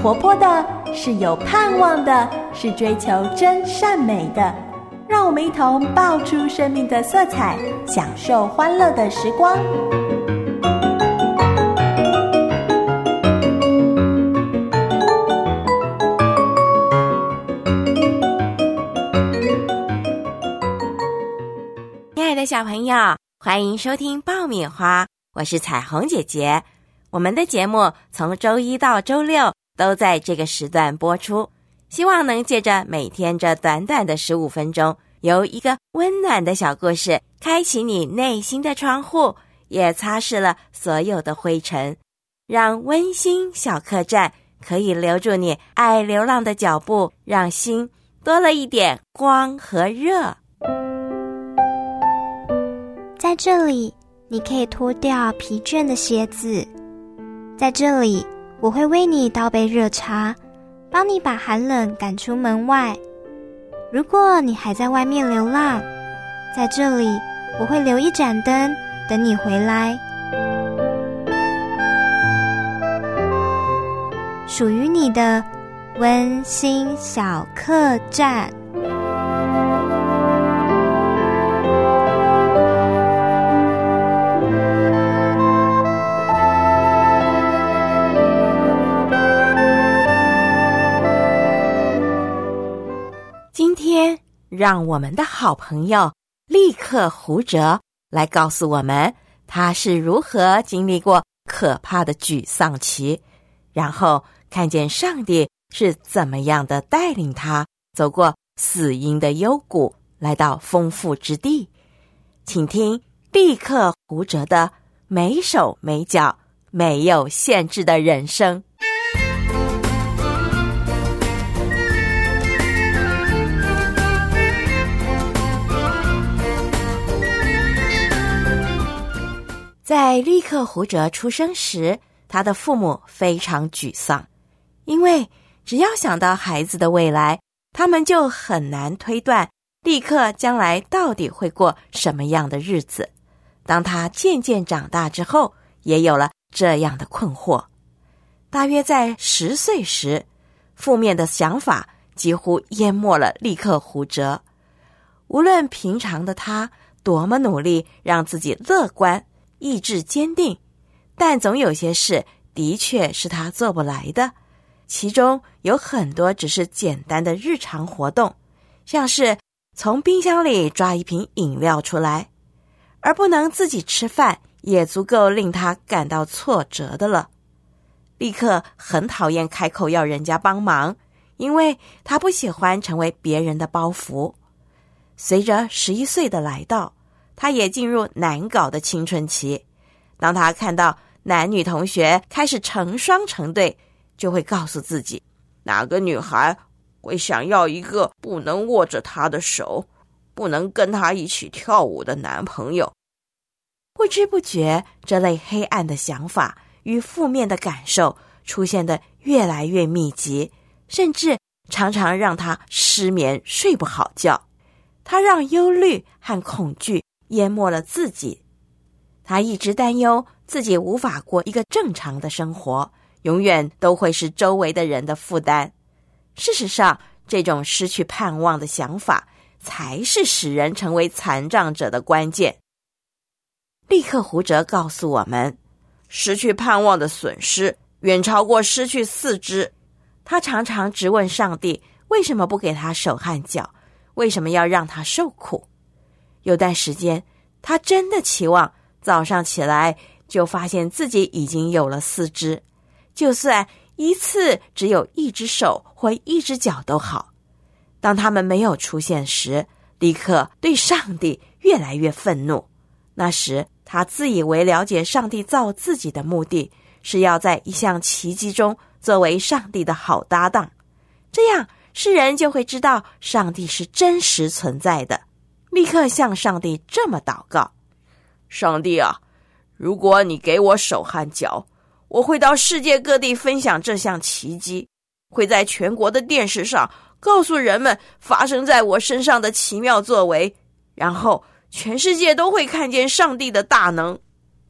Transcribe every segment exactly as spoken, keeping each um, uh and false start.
活泼的，是有盼望的，是追求真善美的。让我们一同爆出生命的色彩，享受欢乐的时光。 亲爱的小朋友，欢迎收听爆米花，我是彩虹姐姐。我们的节目从周一到周六都在这个时段播出，希望能借着每天这短短的十五分钟，由一个温暖的小故事开启你内心的窗户，也擦拭了所有的灰尘，让温馨小客栈可以留住你爱流浪的脚步，让心多了一点光和热。 在这里，你可以脱掉疲倦的鞋子。在这里，我会为你倒杯热茶，帮你把寒冷赶出门外。如果你还在外面流浪，在这里，我会留一盏灯，等你回来。属于你的温馨小客栈。 今天让我们的好朋友立刻胡哲来告诉我们，他是如何经历过可怕的沮丧期，然后看见上帝是怎么样的带领他走过死荫的幽谷，来到丰富之地。请听立刻胡哲的没手没脚没有限制的人生。在立刻胡哲出生时，他的父母非常沮丧，因为只要想到孩子的未来，他们就很难推断立刻将来到底会过什么样的日子。当他渐渐长大之后，也有了这样的困惑。大约在十岁时，负面的想法几乎淹没了立刻胡哲。无论平常的他多么努力让自己乐观意志坚定，但总有些事的确是他做不来的，其中有很多只是简单的日常活动，像是从冰箱里抓一瓶饮料出来，而不能自己吃饭，也足够令他感到挫折的了。立刻很讨厌开口要人家帮忙，因为他不喜欢成为别人的包袱。随着十一岁的来到，他也进入难搞的青春期。当他看到男女同学开始成双成对，就会告诉自己，哪个女孩会想要一个不能握着她的手，不能跟她一起跳舞的男朋友。不知不觉，这类黑暗的想法与负面的感受出现得越来越密集，甚至常常让他失眠睡不好觉。他让忧虑和恐惧淹没了自己，他一直担忧自己无法过一个正常的生活，永远都会是周围的人的负担。事实上，这种失去盼望的想法才是使人成为残障者的关键。立刻胡哲告诉我们，失去盼望的损失远超过失去四肢。他常常质问上帝，为什么不给他手和脚，为什么要让他受苦。有段时间，他真的期望早上起来就发现自己已经有了四肢，就算一次只有一只手或一只脚都好。当他们没有出现时，立刻对上帝越来越愤怒。那时他自以为了解上帝造自己的目的，是要在一项奇迹中作为上帝的好搭档，这样世人就会知道上帝是真实存在的。立刻向上帝这么祷告，上帝啊，如果你给我手和脚，我会到世界各地分享这项奇迹，会在全国的电视上告诉人们发生在我身上的奇妙作为，然后全世界都会看见上帝的大能。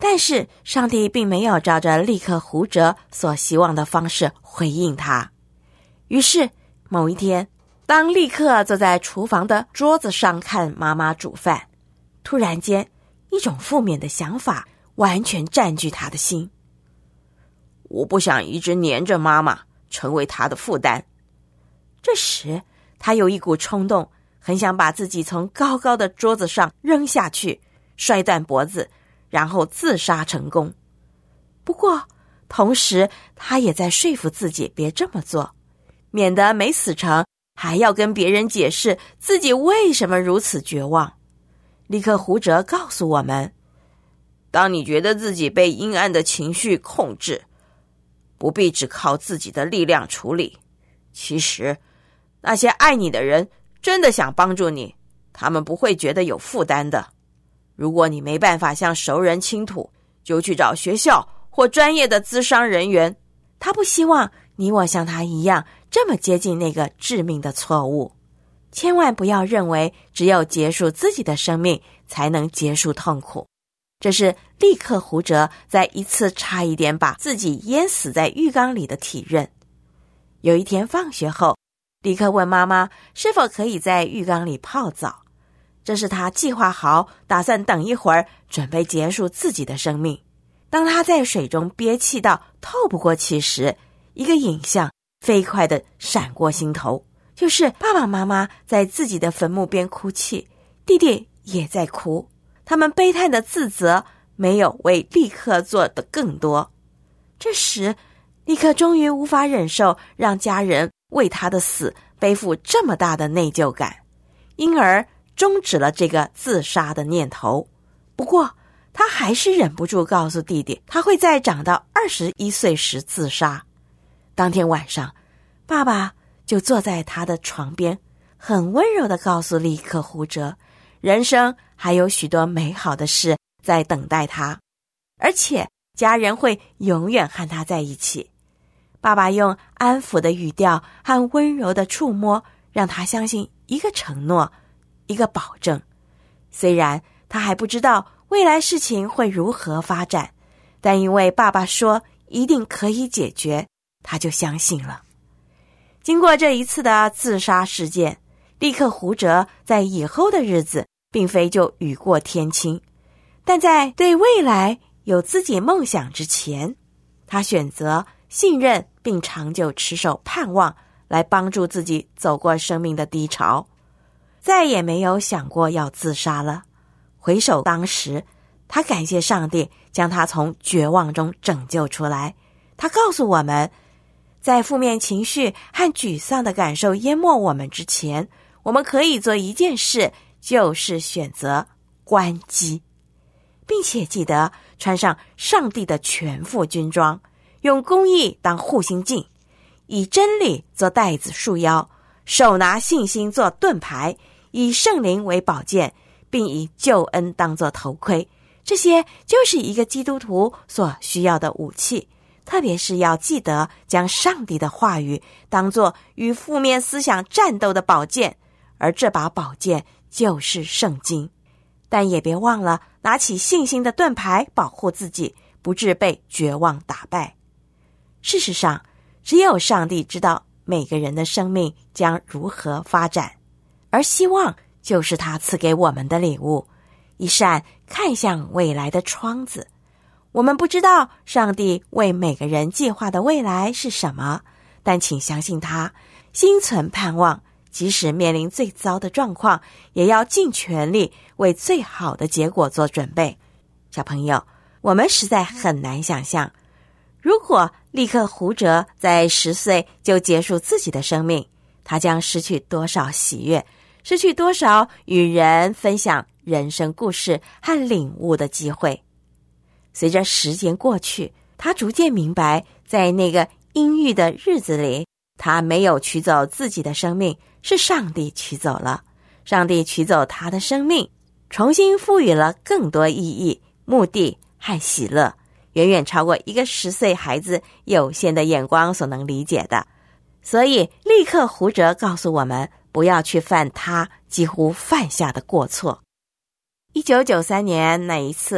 但是上帝并没有照着利克胡哲所希望的方式回应他。于是某一天，当利克坐在厨房的桌子上看妈妈煮饭，突然间一种负面的想法完全占据他的心。我不想一直黏着妈妈，成为她的负担。这时他有一股冲动，很想把自己从高高的桌子上扔下去，摔断脖子，然后自杀成功。不过同时他也在说服自己别这么做，免得没死成还要跟别人解释自己为什么如此绝望。利克胡哲告诉我们，当你觉得自己被阴暗的情绪控制，不必只靠自己的力量处理。其实那些爱你的人真的想帮助你，他们不会觉得有负担的。如果你没办法向熟人倾吐，就去找学校或专业的咨商人员。他不希望你我像他一样这么接近那个致命的错误。千万不要认为只有结束自己的生命才能结束痛苦。这是利克胡哲在一次差一点把自己淹死在浴缸里的体认。有一天放学后，利克问妈妈是否可以在浴缸里泡澡。这是他计划好，打算等一会儿准备结束自己的生命。当他在水中憋气到透不过气时，一个影像飞快地闪过心头，就是爸爸妈妈在自己的坟墓边哭泣，弟弟也在哭。他们悲叹的自责没有为利克做的更多。这时利克终于无法忍受让家人为他的死背负这么大的内疚感，因而终止了这个自杀的念头。不过他还是忍不住告诉弟弟，他会在长到二十一岁时自杀。当天晚上，爸爸就坐在他的床边，很温柔地告诉利克胡哲，人生还有许多美好的事在等待他，而且家人会永远和他在一起。爸爸用安抚的语调和温柔的触摸，让他相信一个承诺，一个保证。虽然他还不知道未来事情会如何发展，但因为爸爸说一定可以解决，他就相信了。经过这一次的自杀事件，利克胡哲在以后的日子并非就雨过天晴，但在对未来有自己梦想之前，他选择信任并长久持守盼望，来帮助自己走过生命的低潮，再也没有想过要自杀了。回首当时，他感谢上帝将他从绝望中拯救出来。他告诉我们，在负面情绪和沮丧的感受淹没我们之前，我们可以做一件事，就是选择关机，并且记得穿上上帝的全副军装，用公义当护心镜，以真理做带子束腰，手拿信心做盾牌，以圣灵为宝剑，并以救恩当作头盔。这些就是一个基督徒所需要的武器，特别是要记得将上帝的话语当作与负面思想战斗的宝剑，而这把宝剑就是圣经。但也别忘了拿起信心的盾牌，保护自己不致被绝望打败。事实上，只有上帝知道每个人的生命将如何发展，而希望就是他赐给我们的礼物，一扇看向未来的窗子。我们不知道上帝为每个人计划的未来是什么，但请相信他，心存盼望，即使面临最糟的状况，也要尽全力为最好的结果做准备。小朋友，我们实在很难想象，如果利克胡哲在十岁就结束自己的生命，他将失去多少喜悦，失去多少与人分享人生故事和领悟的机会。随着时间过去，他逐渐明白，在那个阴郁的日子里，他没有取走自己的生命，是上帝取走了。上帝取走他的生命，重新赋予了更多意义、目的和喜乐，远远超过一个十岁孩子有限的眼光所能理解的。所以利克胡哲告诉我们，不要去犯他几乎犯下的过错。一九九三年那一次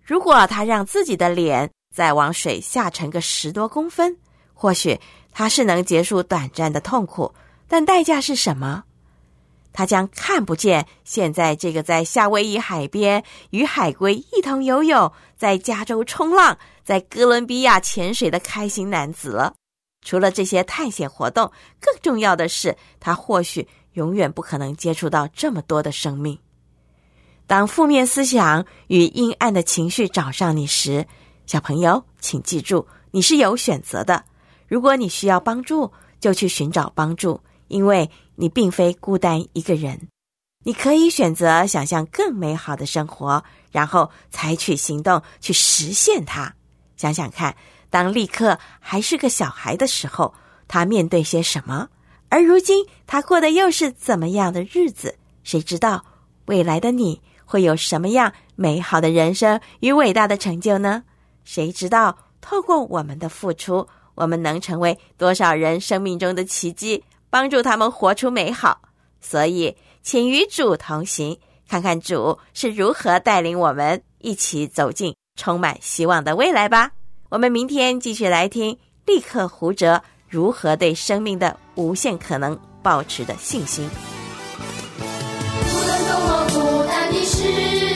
如果他让自己的脸再往水下沉个十多公分，或许他是能结束短暂的痛苦，但代价是什么？他将看不见现在这个在夏威夷海边与海龟一同游泳，在加州冲浪，在哥伦比亚潜水的开心男子了。除了这些探险活动，更重要的是，他或许永远不可能接触到这么多的生命。当负面思想与阴暗的情绪找上你时，小朋友，请记住，你是有选择的。如果你需要帮助，就去寻找帮助，因为你并非孤单一个人。你可以选择想象更美好的生活，然后采取行动去实现它。想想看，当立刻还是个小孩的时候，他面对些什么？而如今他过的又是怎么样的日子？谁知道未来的你会有什么样美好的人生与伟大的成就呢？谁知道透过我们的付出，我们能成为多少人生命中的奇迹，帮助他们活出美好。所以请与主同行，看看主是如何带领我们一起走进充满希望的未来吧。我们明天继续来听立刻胡哲如何对生命的无限可能抱持的信心。 无论多么孤单的时